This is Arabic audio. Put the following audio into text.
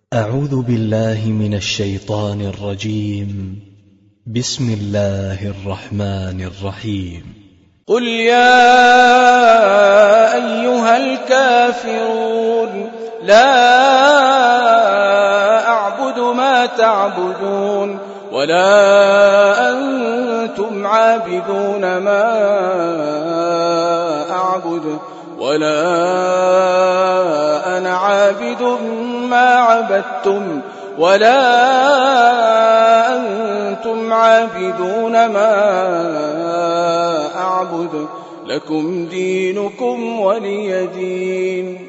أعوذ بالله من الشيطان الرجيم. بسم الله الرحمن الرحيم. قل يا أيها الكافرون لا أعبد ما تعبدون ولا أنتم عابدون ما أعبد ولا أنا عابد ما عبدتم ولا أنتم عابدون ما أعبد لكم دينكم ولي دين.